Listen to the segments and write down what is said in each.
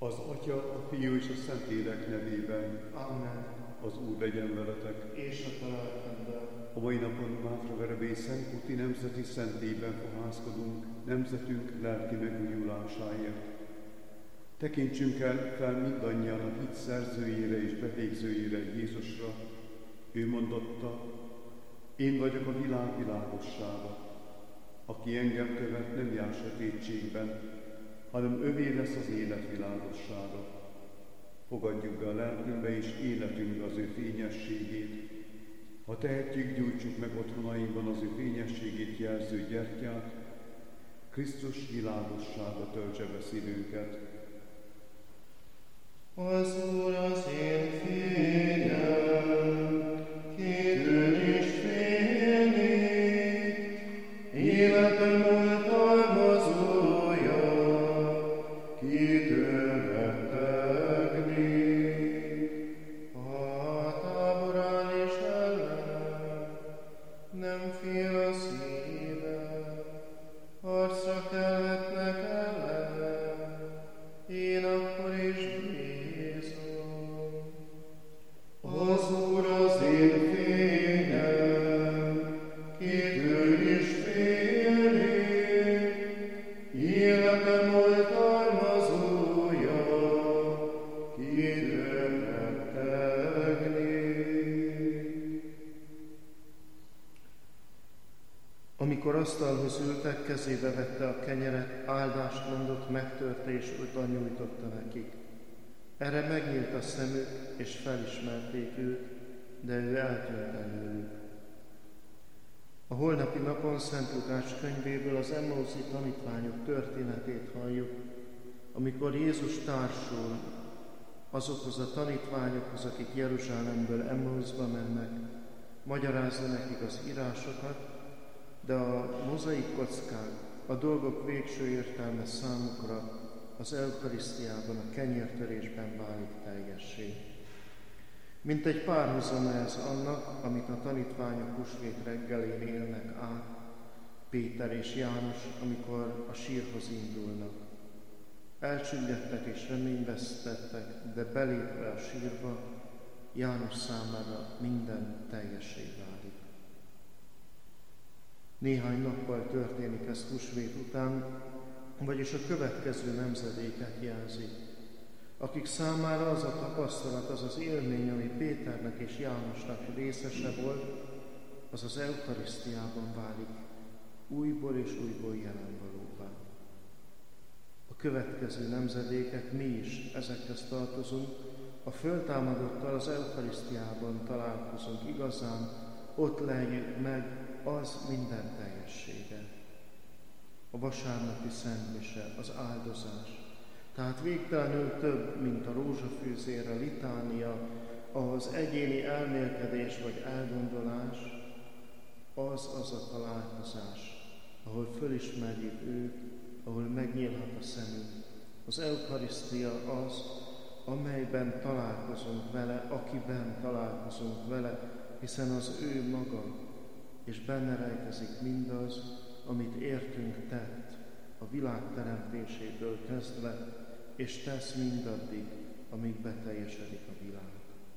Az Atya, a Fiú és a Szentlélek nevében. Amen. Az Úr legyen veletek. És a te lelkeddel. A mai napon Mátra Verebély Szentkuti Nemzeti Szentében fohászkodunk nemzetünk lelki megújulásáért. Tekintsünk fel mindannyian a hit szerzőjére és bevégzőjére, Jézusra. Ő mondotta: én vagyok a világ világossága. Aki engem követ, nem jár sötétségben, hanem övé lesz az élet világossága. Fogadjuk be a lelkünkbe és életünkbe az ő fényességét. Ha tehetjük, gyújtsuk meg otthonainkban az ő fényességét jelző gyertyát, Krisztus világossága töltse be szívünket. Az Úr az én fényem, kitűn is fényít, életem oltalmazója, kitűn rettegni. A tábor áll is ellenem, nem fél a szívem, harcra kelletnek ellenem, én akkor is bízom. Az Úr az én fényem, kitűn is félni, életem oltalmazója, kitűn rettegni. Amikor asztalhoz ültek, kezébe vette a kenyeret, áldást mondott, megtörte és oda nyújtotta nekik. Erre megnyílt a szemük, és felismerték őt, de ő eltűnt előlük. A holnapi napon Szent Lukács könyvéből az Emmauszi tanítványok történetét halljuk, amikor Jézus társul azokhoz a tanítványokhoz, akik Jeruzsálemből Emmauszba mennek, magyarázza nekik az írásokat, de a mozaik kockák, a dolgok végső értelme számukra az eukarisztiában, a kenyértörésben válik teljessé. Mint egy párhuzama ez annak, amit a tanítványok húsvét reggelén élnek át, Péter és János, amikor a sírhoz indulnak. Elcsüggedtek és reményvesztettek, de belépve a sírba, János számára minden teljessé válik. Néhány nappal történik ez húsvét után, vagyis a következő nemzedéket jelzi, akik számára az a tapasztalat, az az élmény, ami Péternek és Jánosnak részese volt, az az eukarisztiában válik, újból és újból jelenvalóvá. A következő nemzedékek, mi is ezekhez tartozunk, a föltámadottal az eukarisztiában találkozunk igazán, ott lejjük meg az minden teljessége. A vasárnapi szentmise, az áldozás, tehát végtelenül több, mint a rózsafűzér, a litánia, az egyéni elmélkedés vagy elgondolás, az a találkozás, ahol fölismerjük őt, ahol megnyílhat a szemünk. Az eukarisztia az, amelyben találkozunk vele, akiben találkozunk vele, hiszen az ő maga, és benne rejtezik mindaz, amit értünk tett a világ teremtésétől kezdve, és tesz mindaddig, amíg beteljesedik a világ.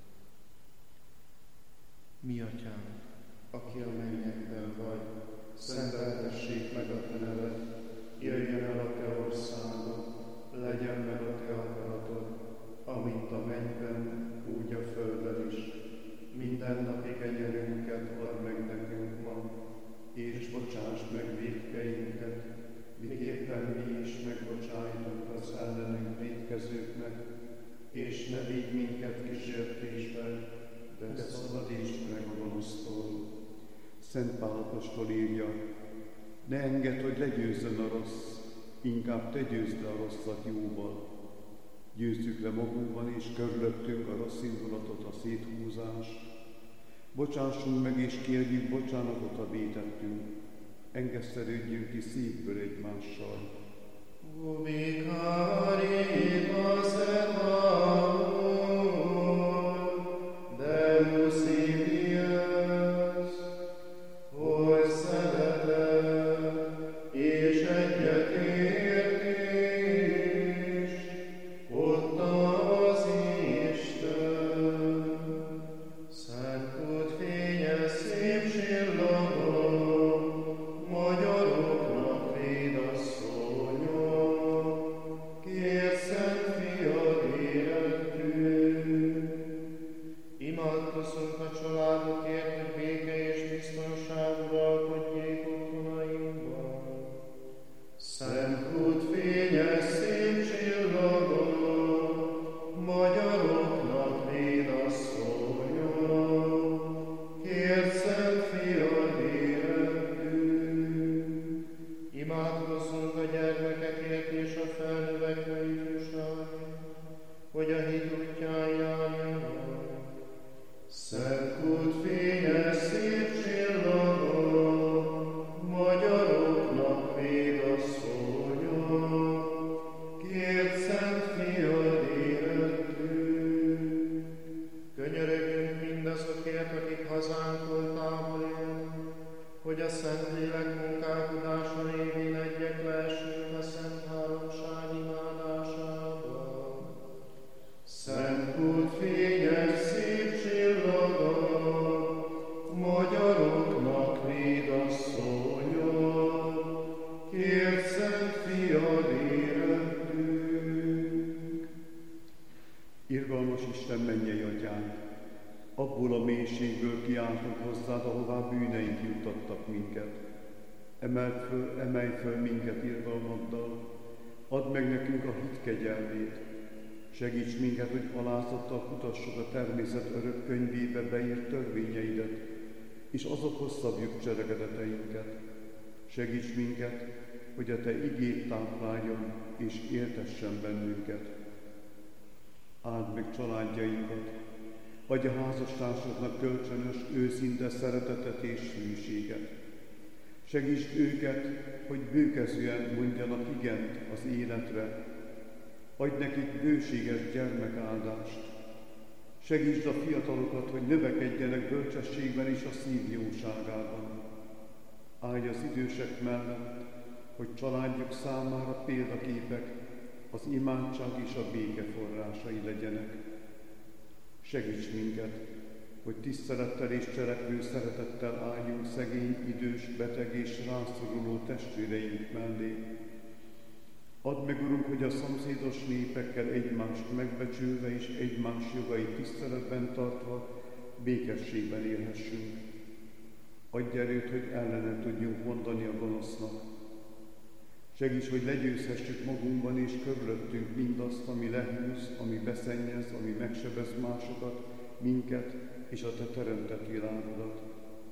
Mi Atyánk, aki a mennyekben vagy, szenteltessék meg a te neved, jöjjön el a te országod, legyen meg a te akaratod, amint a mennyben, úgy a földön is. Mindennapi kenyerünket add meg nekünk ma, és bocsáss meg vétkeinket, miképpen mi is megbocsájtunk az ellenünk vétkezőknek, és ne vigy minket kísértésbe, de szabadítsd meg a gonosztól. Szent Pál apostol írja: ne engedd, hogy legyőzzön a rossz, inkább te győzd le a rosszat jóval. Győzzük le magunkban és körülöttünk a rossz indulatot, a széthúzást. Bocsássunk meg és kérjük bocsánatot, ha vétettünk. Engesztelődjünk ki szívből egymással. Ubicare et Deus Dies, hogy szeretet és egyetértés ott felnövekvő ifjúság, hogy a hit útján járjon. Szent út fényes szép csillagok, magyaroknak védasszonyok, kért Szent Fiad érettünk. Könyörögjünk mindazokért, akik hazánkból távol élnek, hogy a Szentlélek munkálkodása révén egyek lehessünk a Szent Háromság imádásában. Szent út fényes szép csillagok, magyaroknak védasszonyok, kért Szent Fiad érettünk. Irgalmas Isten, mennyei Atyánk, abból a mélységből kiáltunk hozzád, ahová bűneink juttattak minket. Emelj föl minket irgalmaddal, add meg nekünk a hit kegyelmét. Segíts minket, hogy alázattal kutassuk a természet örök könyvébe beírt törvényeidet, és azokhoz szabjuk cselekedeteinket. Segíts minket, hogy a Te igét tápláljon és éltessen bennünket. Áld meg családjainkat, adj a házastársaknak kölcsönös, őszinte szeretetet és hűséget. Segítsd őket, hogy bőkezűen mondjanak igent az életre. Adj nekik bőséges gyermekáldást. Segítsd a fiatalokat, hogy növekedjenek bölcsességben és a szív jóságában. Állj az idősek mellett, hogy családjuk számára példaképek, az imádság és a béke forrásai legyenek. Segíts minket, hogy tisztelettel és cselekvő szeretettel álljunk szegény, idős, beteg és rászoruló testvéreink mellé. Add meg, Urunk, hogy a szomszédos népekkel egymást megbecsülve és egymás jogait tiszteletben tartva békességben élhessünk. Adj erőt, hogy ellene tudjunk mondani a gonosznak. Segíts, hogy legyőzhessük magunkban és körülöttünk mindazt, ami lehűz, ami beszennyez, ami megsebez másokat, minket és a Te teremtett világodat.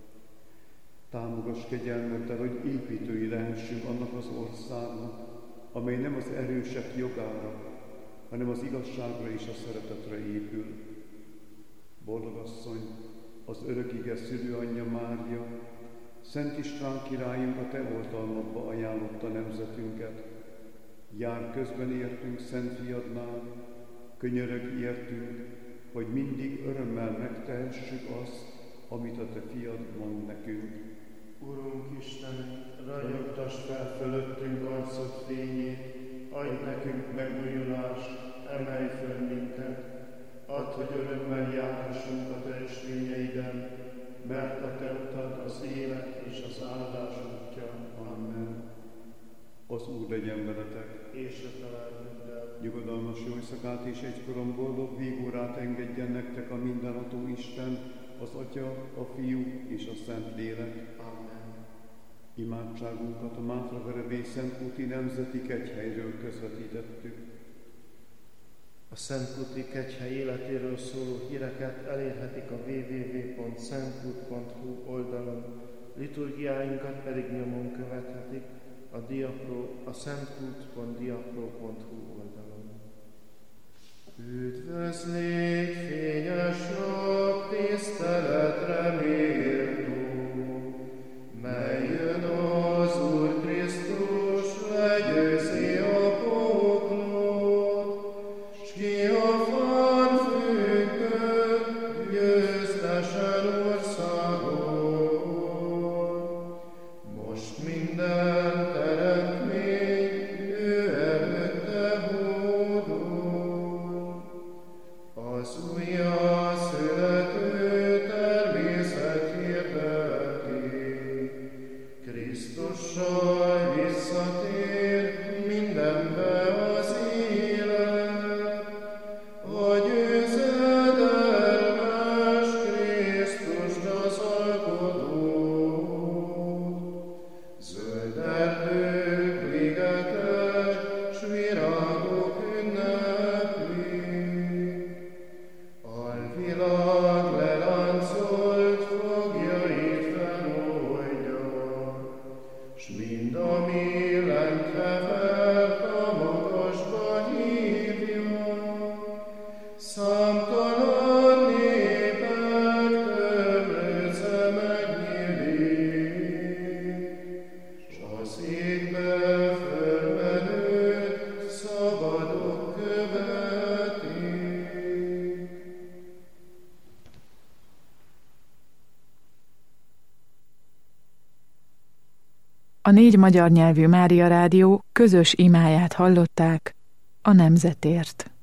Támogass kegyelmeddel, hogy építői lehessünk annak az országnak, amely nem az erősek jogára, hanem az igazságra és a szeretetre épül. Boldogasszony, az örökige szülőanyja Mária, Szent István királyunk a Te oltalmadba ajánlotta nemzetünket. Jár közben értünk Szent Fiadnál, könyörögj értünk, hogy mindig örömmel megtehessük azt, amit a Te Fiad mond nekünk. Urunk Istenünk, ragyogtass fel fölöttünk arcod fényét, adj nekünk megújulást, emelj föl minket, add, hogy örömmel járhassunk a Te ösvényeiden, mert a Te utad az élet és az áldás útja. Amen. Az Úr legyen veletek, És a családoddal. nyugodalmas jó éjszakát és egykoron boldog végórát engedjen nektek a mindenható Isten, az Atya, a Fiú és a Szent Lélek. Amen. Imádságunkat a Mátraverebély Szentkúti Nemzeti Kegyhelyről közvetítettük. A Szentkúti Kegyhely életéről szóló híreket elérhetik a www.szentkút.hu oldalon, liturgiáinkat pedig nyomon követhetik a szentkút.diapro.hu oldalon. Üdvözlégy, fényes nap, tiszteletre méltó, mely jön az Úr Krisztus, legyőzi a poklot, s ki a fán függött, győztesen országon. Most minden teremtmény ő előtte hódol, az újjászülető természet hirdeti, Krisztussal visszatér mindenbe az élet, a győzedelmes Krisztust az alkodót. Zöld erdők, ligetek, s virágok ünnepli, alvilág leláncolt fogjait feloldja, s mind ami lent hevert a magas A 4 magyar nyelvű Mária Rádió közös imáját hallották a nemzetért.